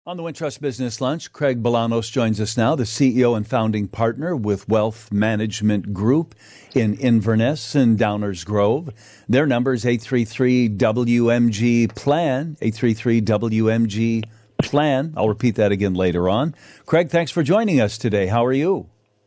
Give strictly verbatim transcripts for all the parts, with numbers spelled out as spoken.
On the Wintrust Business Lunch, Craig Bolanos joins us now, the C E O and founding partner with Wealth Management Group in Inverness and Downers Grove. Their number is eight three three W M G PLAN, eight three three W M G PLAN. I'll repeat that again later on. Craig, thanks for joining us today. How are you?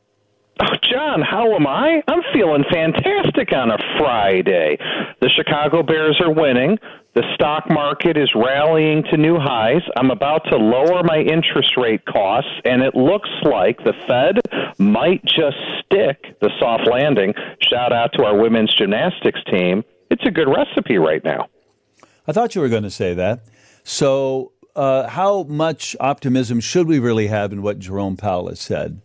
Oh, John, how am I? I'm feeling fantastic on a Friday. The Chicago Bears are winning. The stock market is rallying to new highs. I'm about to lower my interest rate costs, and it looks like the Fed might just stick the soft landing. Shout out to our women's gymnastics team. It's a good recipe right now. I thought you were going to say that. So uh, how much optimism should we really have in what Jerome Powell has said?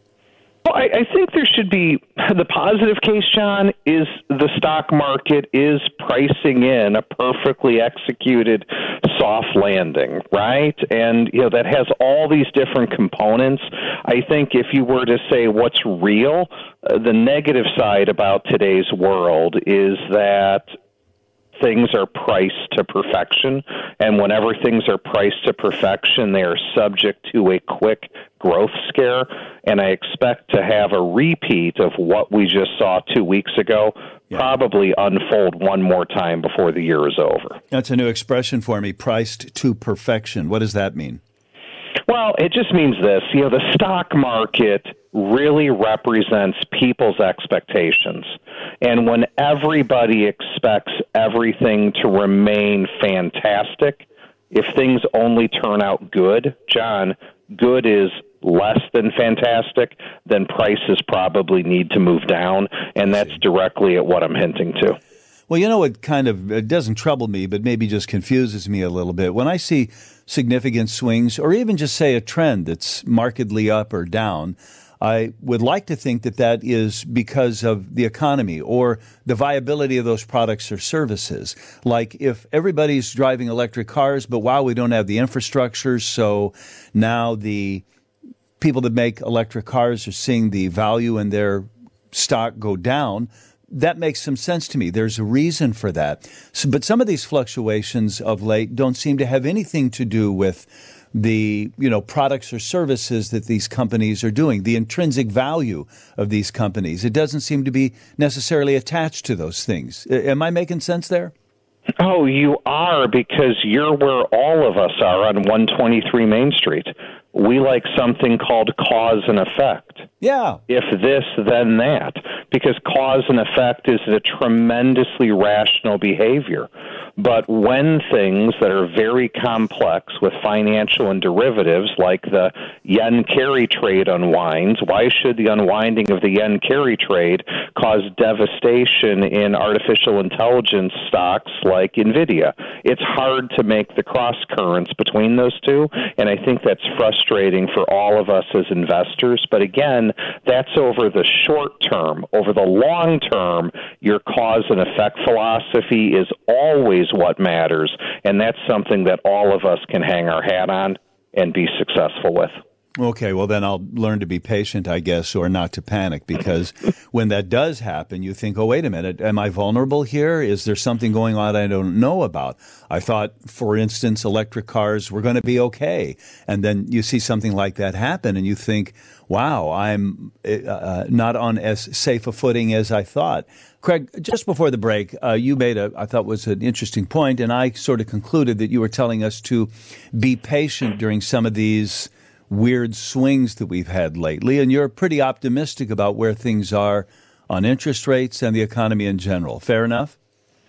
Well, I, I think there should be the positive case, John, is the stock market is pricing in a perfectly executed soft landing, right? And, you know, that has all these different components. I think if you were to say what's real, uh, the negative side about today's world is that things are priced to perfection, and whenever things are priced to perfection, they are subject to a quick growth scare, and I expect to have a repeat of what we just saw two weeks ago, yeah. probably unfold one more time before the year is over. That's a new expression for me, priced to perfection. What does that mean? Well, it just means this. You know, the stock market really represents people's expectations. And when everybody expects everything to remain fantastic, if things only turn out good, John, good is less than fantastic, then prices probably need to move down. And that's directly at what I'm hinting to. Well, you know, it kind of it doesn't trouble me, but maybe just confuses me a little bit. When I see significant swings, or even just say a trend that's markedly up or down, I would like to think that that is because of the economy or the viability of those products or services. Like if everybody's driving electric cars, but wow, we don't have the infrastructure, so now the people that make electric cars are seeing the value in their stock go down. That makes some sense to me. There's a reason for that. So, but some of these fluctuations of late don't seem to have anything to do with the, you know, products or services that these companies are doing, the intrinsic value of these companies. It doesn't seem to be necessarily attached to those things. Am I making sense there? Oh, you are, because you're where all of us are on one twenty-three Main Street. We like something called cause and effect. Yeah. If this, then that. Because cause and effect is a tremendously rational behavior. But when things that are very complex with financial and derivatives, like the yen carry trade unwinds, why should the unwinding of the yen carry trade cause devastation in artificial intelligence stocks like NVIDIA? It's hard to make the cross currents between those two, and I think that's frustrating for all of us as investors. But again, that's over the short term. Over the long term, your cause and effect philosophy is always what matters, and that's something that all of us can hang our hat on and be successful with. Okay, well then I'll learn to be patient, I guess, or not to panic, because when that does happen, you think, oh, wait a minute, am I vulnerable here? Is there something going on I don't know about? I thought, for instance, electric cars were going to be okay. And then you see something like that happen and you think, wow, I'm uh, not on as safe a footing as I thought. Craig, just before the break, uh, you made a, I thought was an interesting point, and I sort of concluded that you were telling us to be patient during some of these weird swings that we've had lately, and you're pretty optimistic about where things are on interest rates and the economy in general. Fair enough?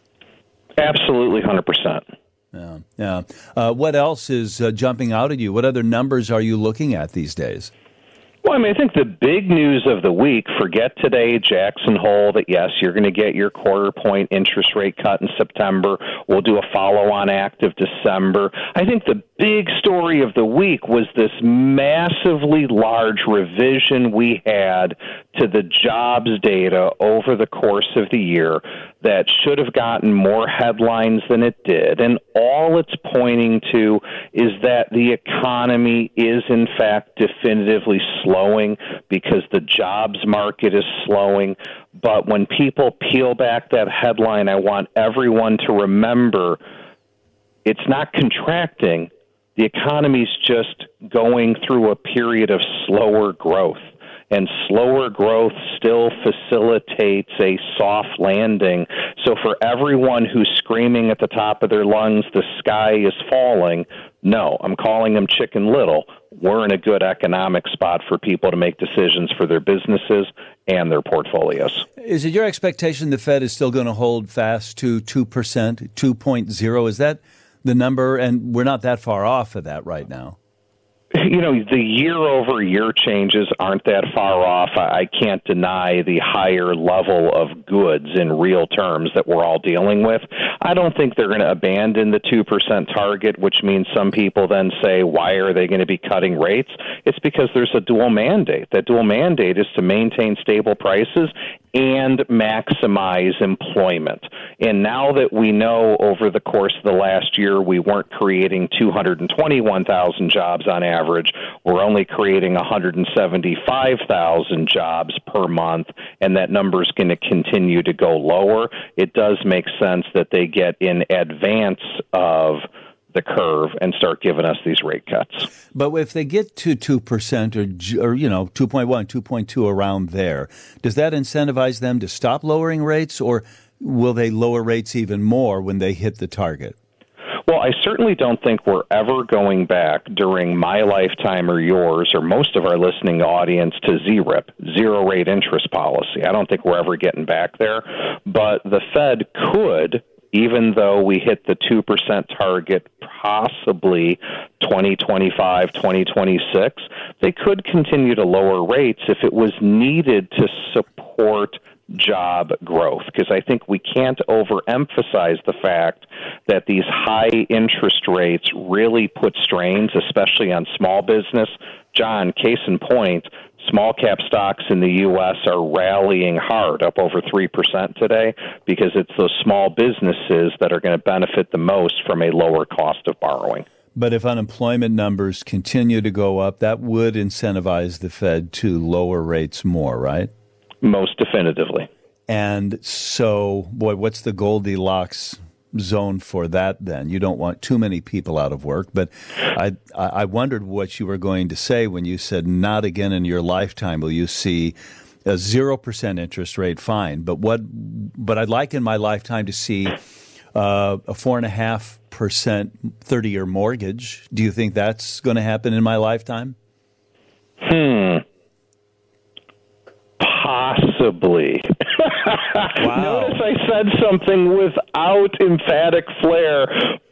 Absolutely, one hundred percent. Yeah, yeah. Uh, what else is uh, jumping out at you? What other numbers are you looking at these days? Well, I mean, I think the big news of the week, forget today, Jackson Hole, that yes, you're going to get your quarter point interest rate cut in September. We'll do a follow-on act of December. I think the big story of the week was this massively large revision we had to the jobs data over the course of the year that should have gotten more headlines than it did. And all it's pointing to is that the economy is, in fact, definitively slowing because the jobs market is slowing. But when people peel back that headline, I want everyone to remember it's not contracting. The economy's just going through a period of slower growth. And slower growth still facilitates a soft landing. So for everyone who's screaming at the top of their lungs, the sky is falling, no, I'm calling them Chicken Little. We're in a good economic spot for people to make decisions for their businesses and their portfolios. Is it your expectation the Fed is still going to hold fast to two percent, two point oh? Is that the number? And we're not that far off of that right now. You know, the year-over-year changes aren't that far off. I can't deny the higher level of goods in real terms that we're all dealing with. I don't think they're going to abandon the two percent target, which means some people then say, why are they going to be cutting rates? It's because there's a dual mandate. That dual mandate is to maintain stable prices and maximize employment. And now that we know over the course of the last year we weren't creating two hundred twenty-one thousand jobs on average, we're only creating one hundred seventy-five thousand jobs per month, and that number is going to continue to go lower, it does make sense that they get in advance of the curve and start giving us these rate cuts. But if they get to two percent or, or you know, two point one, two point two around there, does that incentivize them to stop lowering rates, or will they lower rates even more when they hit the target? Well, I certainly don't think we're ever going back during my lifetime or yours or most of our listening audience to Z R I P, zero rate interest policy. I don't think we're ever getting back there. But the Fed could, even though we hit the two percent target possibly twenty twenty-five, twenty twenty-six, they could continue to lower rates if it was needed to support job growth, because I think we can't overemphasize the fact that these high interest rates really put strains, especially on small business. John, case in point, small cap stocks in the U S are rallying hard, up over three percent today, because it's those small businesses that are going to benefit the most from a lower cost of borrowing. But if unemployment numbers continue to go up, that would incentivize the Fed to lower rates more, right? Most definitively. And so, boy, what's the Goldilocks zone for that then? You don't want too many people out of work. But I I wondered what you were going to say when you said not again in your lifetime will you see a zero percent interest rate. Fine. But what? But I'd like in my lifetime to see uh, a four and a half percent thirty-year mortgage. Do you think that's going to happen in my lifetime? Hmm. Possibly. Wow. Notice I said something without emphatic flair.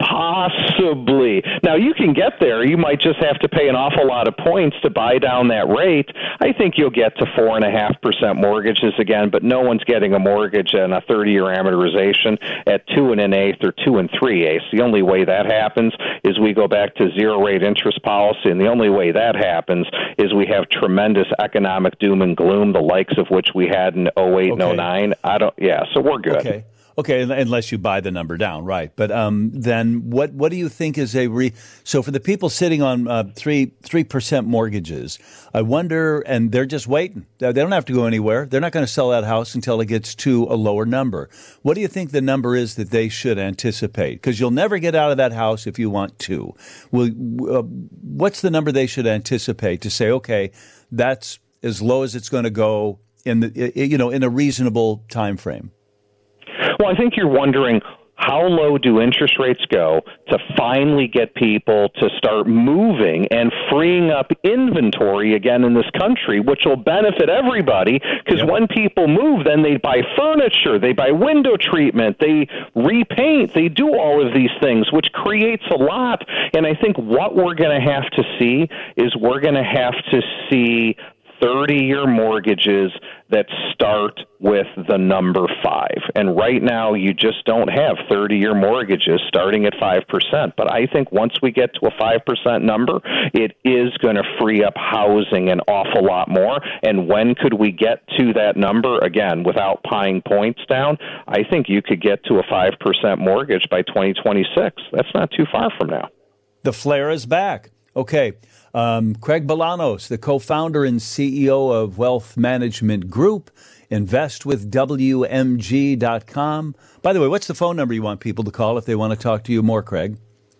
Possibly. Now, you can get there. You might just have to pay an awful lot of points to buy down that rate. I think you'll get to four point five percent mortgages again, but no one's getting a mortgage and a thirty-year amortization at two and an eighth or two and three eighths. The only way that happens is we go back to zero-rate interest policy, and the only way that happens is we have tremendous economic doom and gloom, the likes of which we had in oh eight and oh nine. I don't. Yeah, so we're good. Okay. Okay, unless you buy the number down, right? But um, then, what what do you think is a re? So for the people sitting on uh, three three percent mortgages, I wonder, and they're just waiting. They don't have to go anywhere. They're not going to sell that house until it gets to a lower number. What do you think the number is that they should anticipate? Because you'll never get out of that house if you want to. Will uh, what's the number they should anticipate to say, okay, that's as low as it's going to go in the you know in a reasonable time frame? Well, I think you're wondering, how low do interest rates go to finally get people to start moving and freeing up inventory again in this country, which will benefit everybody, because yep. when people move, then they buy furniture, they buy window treatment, they repaint, they do all of these things, which creates a lot. And I think what we're going to have to see is we're going to have to see thirty-year mortgages that start with the number five. And right now, you just don't have thirty-year mortgages starting at five percent. But I think once we get to a five percent number, it is going to free up housing an awful lot more. And when could we get to that number? Again, without paying points down, I think you could get to a five percent mortgage by twenty twenty-six. That's not too far from now. The flare is back. Okay. Um, Craig Bolanos, the co-founder and C E O of Wealth Management Group, invest with W M G dot com. By the way, what's the phone number you want people to call if they want to talk to you more, Craig?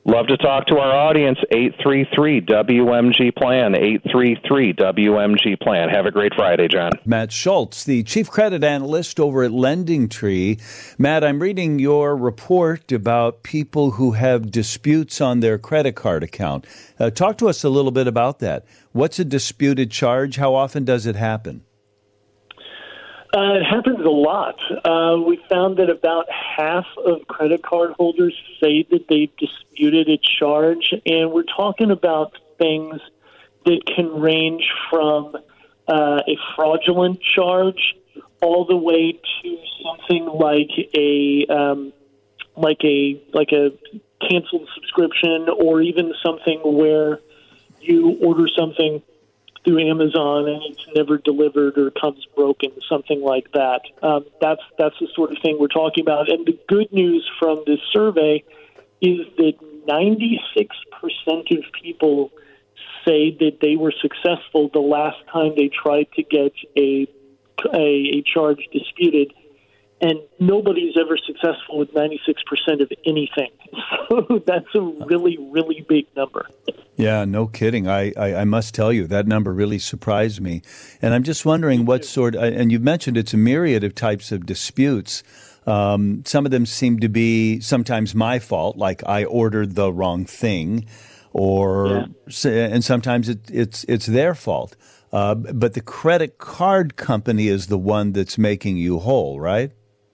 Love to talk to our audience, eight three three W M G plan, eight three three W M G plan. Have a great Friday, John. Matt Schultz, the Chief Credit Analyst over at LendingTree. Matt, I'm reading your report about people who have disputes on their credit card account. Uh, talk to us a little bit about that. What's a disputed charge? How often does it happen? Uh, it happens a lot. Uh, we found that about half of credit card holders say that they've disputed a charge, and we're talking about things that can range from uh, a fraudulent charge all the way to something like a um, like a like a canceled subscription, or even something where you order something through Amazon and it's never delivered or comes broken, something like that. Um, that's that's the sort of thing we're talking about. And the good news from this survey is that ninety-six percent of people say that they were successful the last time they tried to get a a, a charge disputed. And nobody's ever successful with ninety-six percent of anything. So that's a really, really big number. Yeah, no kidding. I, I, I must tell you, that number really surprised me. And I'm just wondering what sort, and you've mentioned it's a myriad of types of disputes. Um, some of them seem to be sometimes my fault, like I ordered the wrong thing, or yeah. and sometimes it, it's it's their fault. Uh, but the credit card company is the one that's making you whole, right?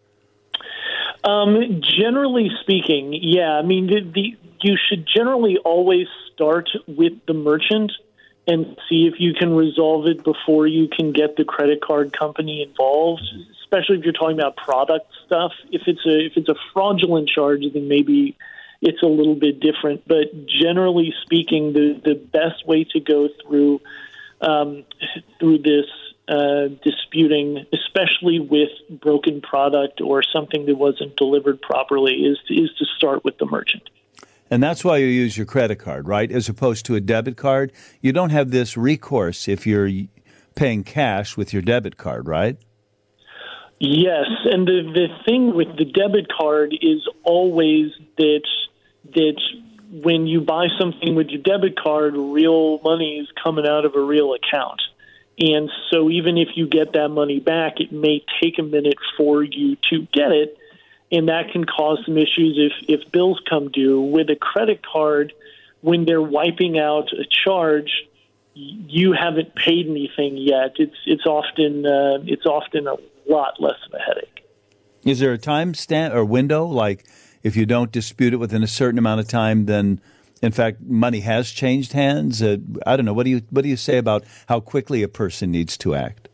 Um, generally speaking, yeah. I mean, the, the you should generally always start with the merchant and see if you can resolve it before you can get the credit card company involved, especially if you're talking about product stuff. If it's a if it's a fraudulent charge, then maybe it's a little bit different. But generally speaking, the, the best way to go through um, through this uh, disputing, especially with broken product or something that wasn't delivered properly, is to, is to start with the merchant. And that's why you use your credit card, right? As opposed to a debit card. You don't have this recourse if you're paying cash with your debit card, right? Yes, and the, the thing with the debit card is always that that when you buy something with your debit card, real money is coming out of a real account. And so even if you get that money back, it may take a minute for you to get it. And that can cause some issues if, if bills come due. With a credit card, when they're wiping out a charge, you haven't paid anything yet. It's it's often uh, it's often a lot less of a headache. Is there a time stamp or window, like if you don't dispute it within a certain amount of time, then in fact money has changed hands? Uh, I don't know. What do you what do you say about how quickly a person needs to act?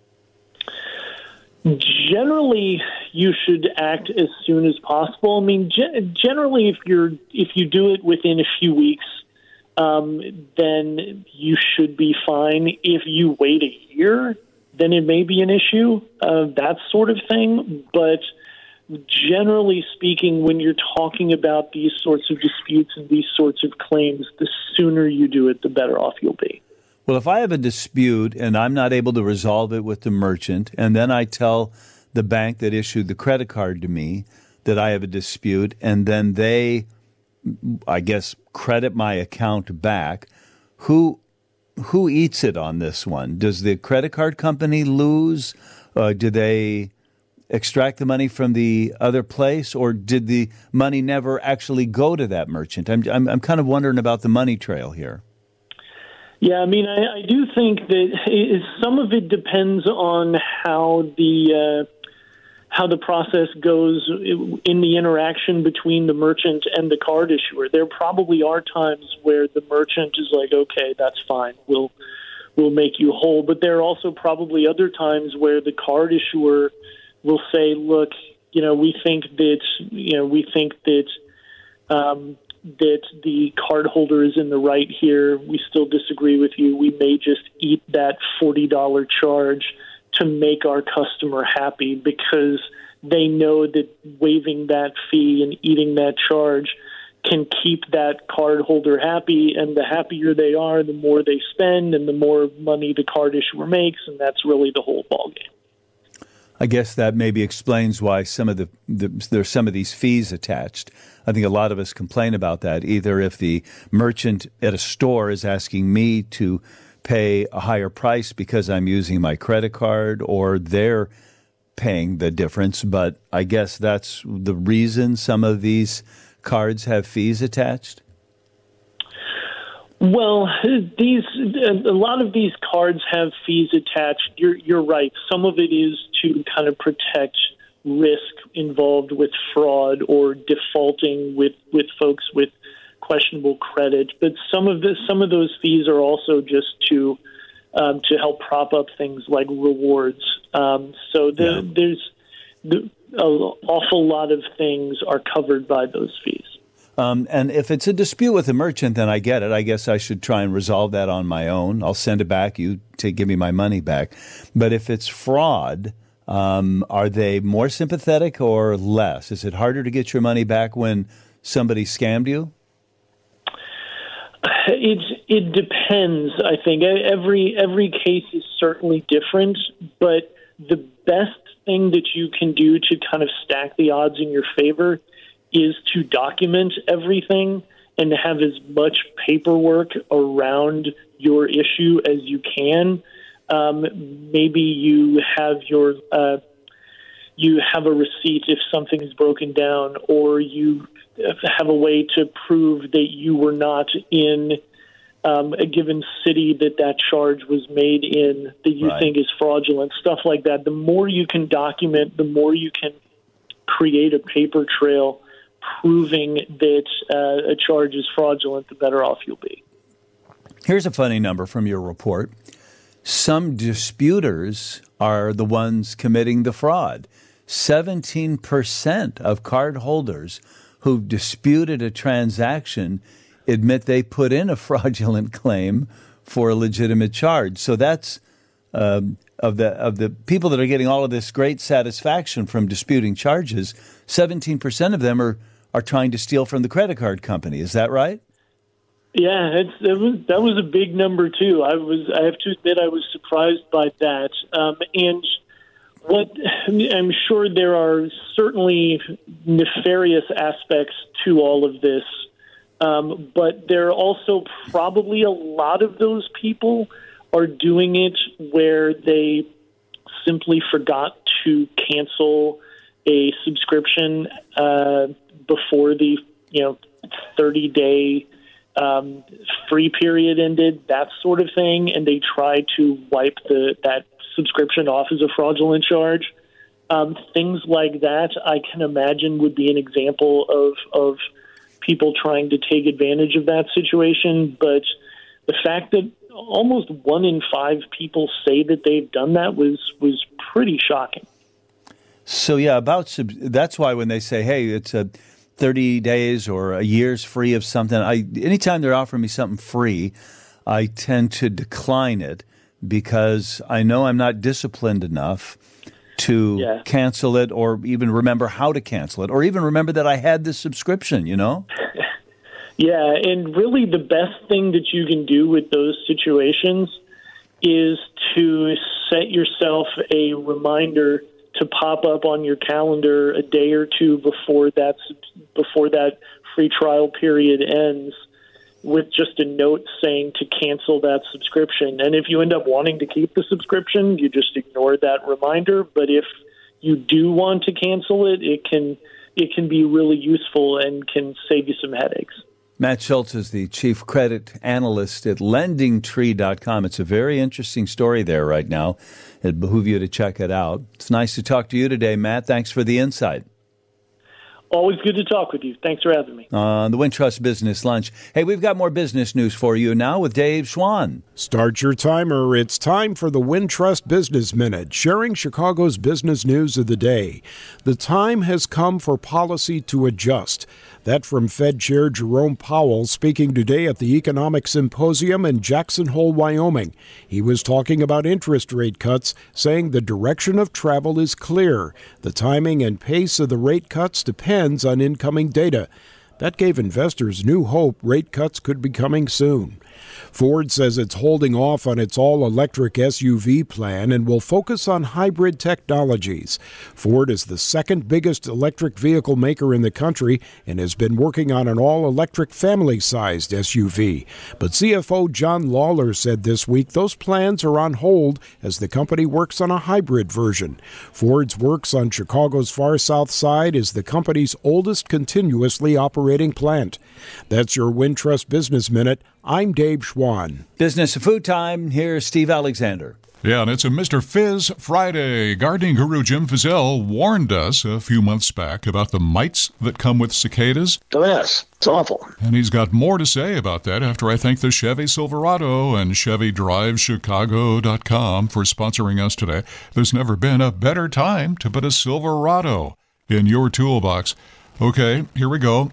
Generally, you should act as soon as possible. I mean, ge- generally, if you're if you do it within a few weeks, um, then you should be fine. If you wait a year, then it may be an issue, uh, that sort of thing. But generally speaking, when you're talking about these sorts of disputes and these sorts of claims, the sooner you do it, the better off you'll be. Well, if I have a dispute and I'm not able to resolve it with the merchant, and then I tell the bank that issued the credit card to me that I have a dispute, and then they, I guess, credit my account back, who who eats it on this one? Does the credit card company lose? Uh, do they extract the money from the other place, or did the money never actually go to that merchant? I'm I'm, I'm kind of wondering about the money trail here. Yeah, I mean, I, I do think that it, some of it depends on how the uh, how the process goes in the interaction between the merchant and the card issuer. There probably are times where the merchant is like, "Okay, that's fine. We'll we'll make you whole." But there are also probably other times where the card issuer will say, "Look, you know, we think that you know we think that." Um, that the cardholder is in the right here. We still disagree with you. We may just eat that forty dollars charge to make our customer happy because they know that waiving that fee and eating that charge can keep that cardholder happy, and the happier they are, the more they spend and the more money the card issuer makes, and that's really the whole ballgame. I guess that maybe explains why some of the, the there's some of these fees attached. I think a lot of us complain about that. Either if the merchant at a store is asking me to pay a higher price because I'm using my credit card, or they're paying the difference. But I guess that's the reason some of these cards have fees attached. Well, these a lot of these cards have fees attached. You're you're right. Some of it is to kind of protect risk involved with fraud or defaulting with, with folks with questionable credit. But some of this, some of those fees are also just to um, to help prop up things like rewards. Um, so the, yeah. there's the, an awful lot of things are covered by those fees. Um, and if it's a dispute with a merchant, then I get it. I guess I should try and resolve that on my own. I'll send it back. You to give me my money back. But if it's fraud, um, are they more sympathetic or less? Is it harder to get your money back when somebody scammed you? It it depends. I think every every case is certainly different. But the best thing that you can do to kind of stack the odds in your favor is to document everything and to have as much paperwork around your issue as you can. Um, maybe you have your uh, you have a receipt if something is broken down, or you have a way to prove that you were not in um, a given city that that charge was made in that you right. think is fraudulent, stuff like that. The more you can document, the more you can create a paper trail proving that uh, a charge is fraudulent, the better off you'll be. Here's a funny number from your report. Some disputers are the ones committing the fraud. seventeen percent of card holders who've disputed a transaction admit they put in a fraudulent claim for a legitimate charge. So that's um, of the of the people that are getting all of this great satisfaction from disputing charges, seventeen percent of them are are trying to steal from the credit card company. Is that right? Yeah, it's, it was, that was a big number too. I was, I have to admit, I was surprised by that. Um, and what I'm sure there are certainly nefarious aspects to all of this, um, but there are also probably a lot of those people are doing it where they simply forgot to cancel a subscription uh, before the you know thirty day um, free period ended, that sort of thing, and they try to wipe the that subscription off as a fraudulent charge. Um, things like that, I can imagine, would be an example of of people trying to take advantage of that situation. But the fact that almost one in five people say that they've done that was was pretty shocking. So yeah, about sub- that's why when they say, "Hey, it's a thirty days or a year's free of something," I anytime they're offering me something free, I tend to decline it because I know I'm not disciplined enough to yeah. cancel it, or even remember how to cancel it, or even remember that I had this subscription. You know. Yeah, and really the best thing that you can do with those situations is to set yourself a reminder to pop up on your calendar a day or two before that before that free trial period ends, with just a note saying to cancel that subscription. And if you end up wanting to keep the subscription, you just ignore that reminder. But if you do want to cancel it, it can it can be really useful and can save you some headaches. Matt Schultz is the chief credit analyst at lending tree dot com. It's a very interesting story there right now. It'd behoove you to check it out. It's nice to talk to you today, Matt. Thanks for the insight. Always good to talk with you. Thanks for having me. On the Wintrust Business Lunch. Hey, we've got more business news for you now with Dave Schwann. Start your timer. It's time for the Wintrust Business Minute, sharing Chicago's business news of the day. The time has come for policy to adjust. That from Fed Chair Jerome Powell speaking today at the Economic Symposium in Jackson Hole, Wyoming. He was talking about interest rate cuts, saying the direction of travel is clear. The timing and pace of the rate cuts depends on incoming data. That gave investors new hope rate cuts could be coming soon. Ford says it's holding off on its all-electric S U V plan and will focus on hybrid technologies. Ford is the second biggest electric vehicle maker in the country and has been working on an all-electric family-sized S U V. But C F O John Lawler said this week those plans are on hold as the company works on a hybrid version. Ford's works on Chicago's far south side is the company's oldest continuously operating plant. That's your Wintrust Business Minute. I'm Dave Schwann. Business of Food Time. Here's Steve Alexander. Yeah, and it's a Mister Fizz Friday. Gardening guru Jim Fizzell warned us a few months back about the mites that come with cicadas. Oh, yes, it's awful. And he's got more to say about that after I thank the Chevy Silverado and Chevy Drive Chicago dot com for sponsoring us today. There's never been a better time to put a Silverado in your toolbox. Okay, here we go.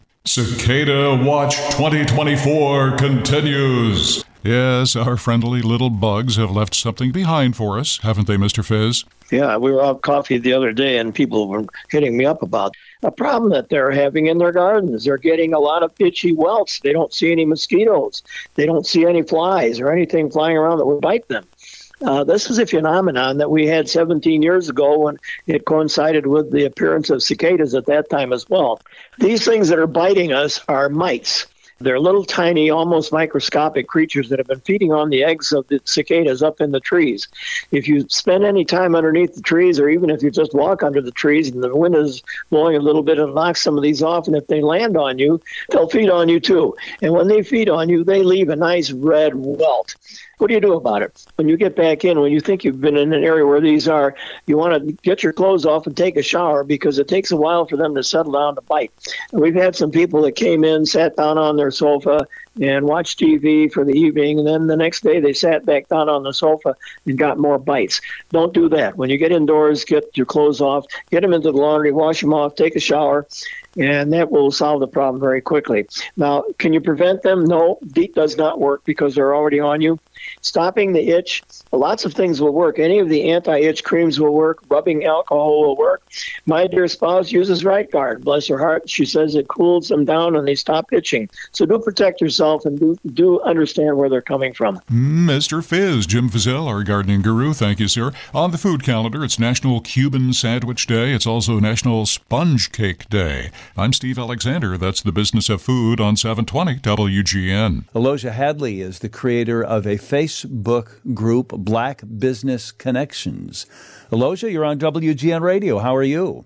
Cicada Watch twenty twenty-four continues. Yes, our friendly little bugs have left something behind for us, haven't they, Mister Fizz? Yeah, we were out coffee the other day, and people were hitting me up about a problem that they're having in their gardens. They're getting a lot of itchy welts. They don't see any mosquitoes. They don't see any flies or anything flying around that would bite them. Uh, this is a phenomenon that we had seventeen years ago when it coincided with the appearance of cicadas at that time as well. These things that are biting us are mites. They're little tiny, almost microscopic creatures that have been feeding on the eggs of the cicadas up in the trees. If you spend any time underneath the trees, or even if you just walk under the trees and the wind is blowing a little bit, it'll knock some of these off, and if they land on you, they'll feed on you too. And when they feed on you, they leave a nice red welt. What do you do about it? When you get back in, when you think you've been in an area where these are, you want to get your clothes off and take a shower because it takes a while for them to settle down to bite. And we've had some people that came in, sat down on their sofa and watched T V for the evening, and then the next day they sat back down on the sofa and got more bites. Don't do that. When you get indoors, get your clothes off, get them into the laundry, wash them off, take a shower, and that will solve the problem very quickly. Now, can you prevent them? No, DEET does not work because they're already on you. Stopping the itch, lots of things will work. Any of the anti-itch creams will work. Rubbing alcohol will work. My dear spouse uses Right Guard. Bless her heart. She says it cools them down and they stop itching. So do protect yourself and do, do understand where they're coming from. Mister Fizz, Jim Fizzell, our gardening guru. Thank you, sir. On the food calendar, it's National Cuban Sandwich Day. It's also National Sponge Cake Day. I'm Steve Alexander. That's the Business of Food on seven twenty W G N. Aloja Hadley is the creator of a Facebook group, Black Business Connections. Aloja, you're on W G N Radio. How are you?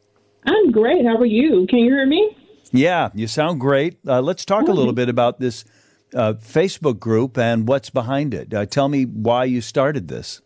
I'm great. How are you? Can you hear me? Yeah, you sound great. Uh, let's talk a little bit about this uh, Facebook group and what's behind it. Uh, tell me why you started this.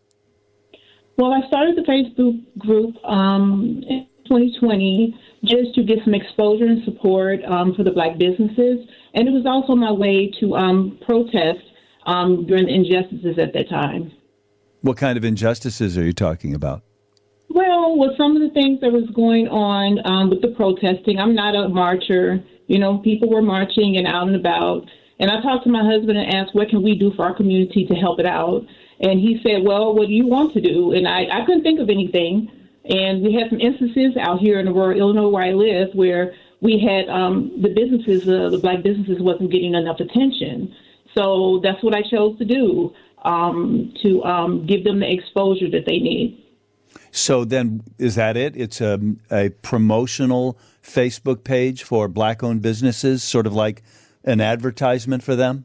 Well, I started the Facebook group um, in twenty twenty just to get some exposure and support um, for the Black businesses. And it was also my way to um, protest um, during the injustices at that time. What kind of injustices are you talking about? Well, with some of the things that was going on um, with the protesting, I'm not a marcher. You know, people were marching and out and about. And I talked to my husband and asked, what can we do for our community to help it out? And he said, well, what do you want to do? And I, I couldn't think of anything. And we had some instances out here in rural Illinois where I live where we had um, the businesses, uh, the Black businesses wasn't getting enough attention. So that's what I chose to do, um, to um, give them the exposure that they need. So then, is that it? It's a, a promotional Facebook page for Black-owned businesses, sort of like an advertisement for them?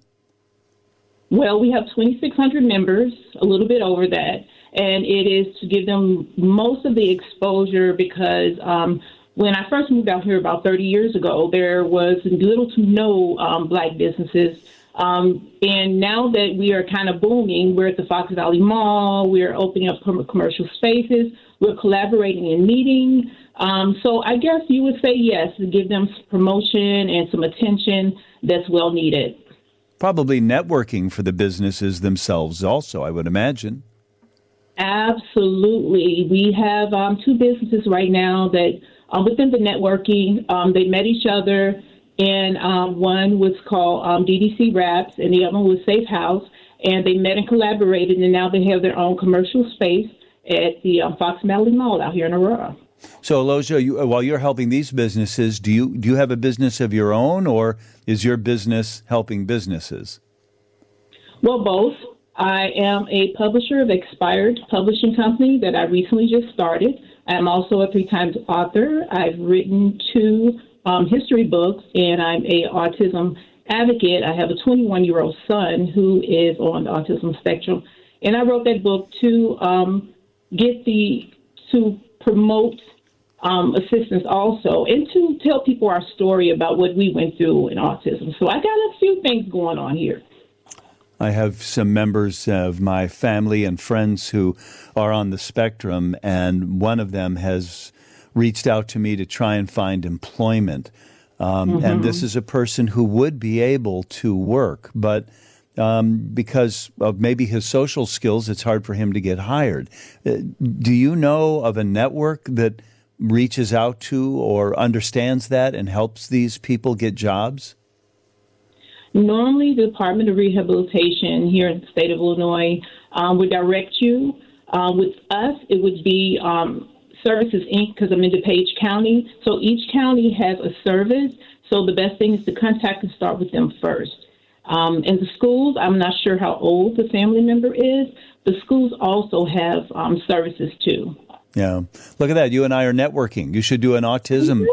Well, we have twenty-six hundred members, a little bit over that, and it is to give them most of the exposure because um, when I first moved out here about thirty years ago, there was little to no um, Black businesses. Um, and now that we are kind of booming, we're at the Fox Valley Mall, we're opening up commercial spaces, we're collaborating and meeting. Um, so I guess you would say yes, to give them some promotion and some attention that's well needed. Probably networking for the businesses themselves also, I would imagine. Absolutely. We have um, two businesses right now that uh, within the networking, um, they met each other. And um, one was called um, D D C Wraps, and the other one was Safe House. And they met and collaborated, and now they have their own commercial space at the um, Fox Valley Mall out here in Aurora. So, Aloja, you, while you're helping these businesses, do you do you have a business of your own, or is your business helping businesses? Well, both. I am a publisher of Expired Publishing Company that I recently just started. I'm also a three-time author. I've written two um, history books, and I'm a autism advocate. I have a twenty-one-year-old son who is on the autism spectrum, and I wrote that book to um, get the to promote um, assistance also, and to tell people our story about what we went through in autism. So I got a few things going on here. I have some members of my family and friends who are on the spectrum, and one of them has reached out to me to try and find employment. Um, mm-hmm. And this is a person who would be able to work, but um, because of maybe his social skills, it's hard for him to get hired. Uh, do you know of a network that reaches out to or understands that and helps these people get jobs? Normally, the Department of Rehabilitation here in the state of Illinois um, would direct you. Uh, with us, it would be um, Services, Incorporated, because I'm in DuPage County. So each county has a service. So the best thing is to contact and start with them first. Um, and the schools, I'm not sure how old the family member is. The schools also have um, services, too. Yeah. Look at that. You and I are networking. You should do an autism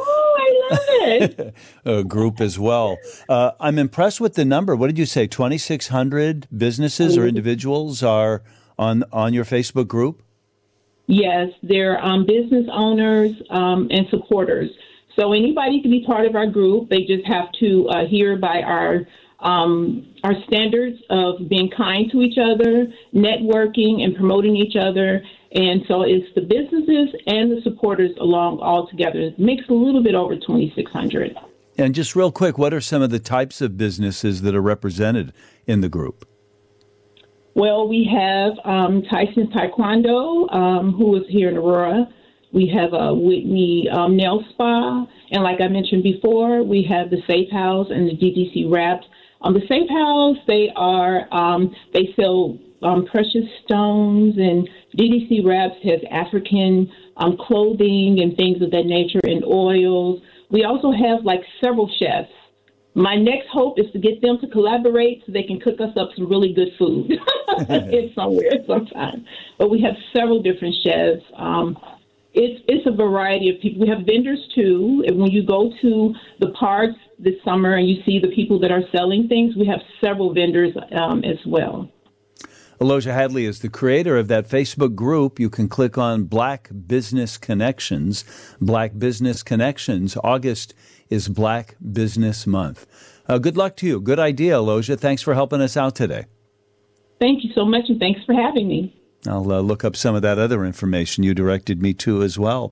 a group as well. Uh, I'm impressed with the number. What did you say? twenty-six hundred businesses or individuals are on on your Facebook group? Yes, they're um, business owners um, and supporters. So anybody can be part of our group. They just have to uh, adhere by our um, our standards of being kind to each other, networking, and promoting each other. And so it's the businesses and the supporters along all together. It makes a little bit over twenty-six hundred. And just real quick, what are some of the types of businesses that are represented in the group? Well, we have um, Tyson's Taekwondo, um, who is here in Aurora. We have a Whitney um, Nail Spa. And like I mentioned before, we have the Safe House and the D D C Wraps. Um, the Safe House, they are, um, they sell um, precious stones, and D D C Wraps has African um, clothing and things of that nature, and oils. We also have like several chefs. My next hope is to get them to collaborate so they can cook us up some really good food in somewhere sometime. But we have several different chefs. Um, it's it's a variety of people. We have vendors too. And when you go to the parks this summer and you see the people that are selling things, we have several vendors um, as well. Aloja Hadley is the creator of that Facebook group. You can click on Black Business Connections. Black Business Connections. August is Black Business Month. Uh, good luck to you. Good idea, Aloja. Thanks for helping us out today. Thank you so much, and thanks for having me. I'll uh, look up some of that other information you directed me to as well.